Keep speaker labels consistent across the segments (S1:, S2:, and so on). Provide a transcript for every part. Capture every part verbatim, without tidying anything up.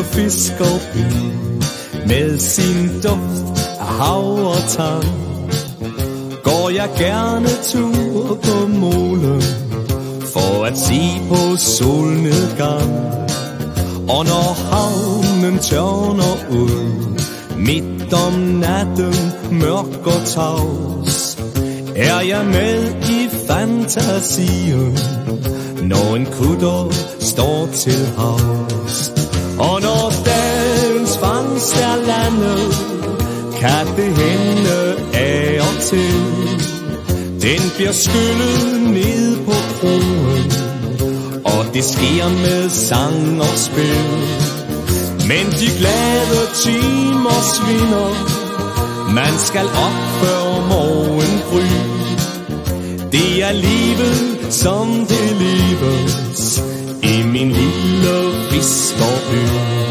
S1: lille fiskerby med sin duft af hav og tang, går jeg gerne tur på molen for at se på solnedgang. Og når havnen tørner ud midt om natten, mørk og tavs, er jeg med i fantasien, når en kutter står til havs. Og når dagens fangst er landet, kan det hende af og til, den bliver skyllet ned på krogen, og det sker med sang og spil. Men de glade timer svinder, man skal op før morgengry. Det er livet, som det leves i min lille fiskerby.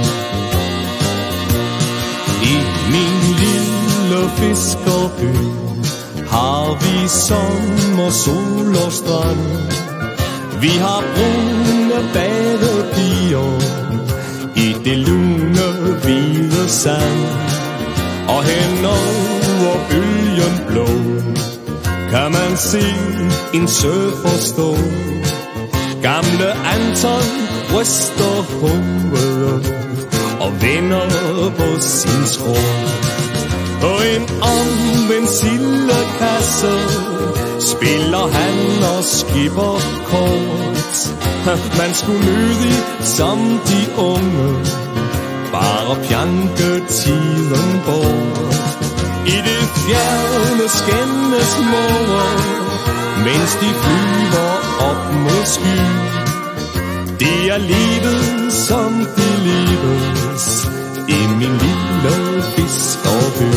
S1: I min lille fiskerby har vi sommer, sol og strand. Vi har brune badepiger i det lune hvide sand. Og hen over bølgen blå kan man se en surfer stå. Gamle Anton ryster hovedet og vender på sin skrå. På en omvendt sildekasse spiller han og skipper kort. Man skulle lydig som de unge bare pjanke tiden bort. I det fjerne skændes måger, mens de flyver op mod sky. Det er livet, som det leves i min lille fiskerby.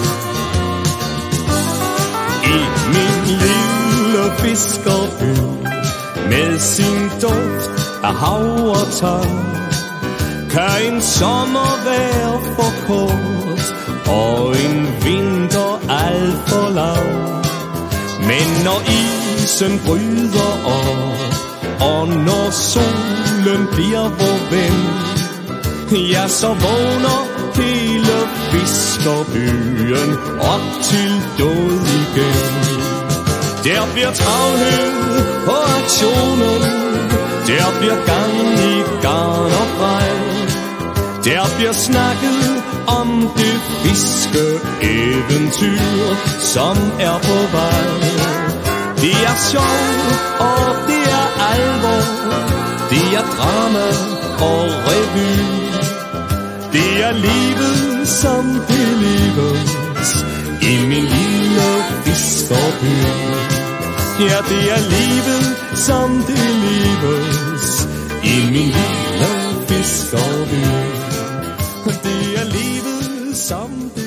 S1: I min lille fiskerby med sin duft af hav og tang, kan en sommer være for kort og en vinter alt for lang. Men når isen bryder op, og når solen bliver vor ven, ja, så vågner hele fiskerbyen op til død igen. Der bliver travlhed på aktionen, der bliver gang i garn og grej. Der bliver snakket om det fiskeeventyr, som er på vej. Det er sjov, og det er alvor, det er drama og revy. Det er livet, som det leves i min lille fiskerby. Ja, det er livet, som det leves i min lille fiskerby. Det er livet, som det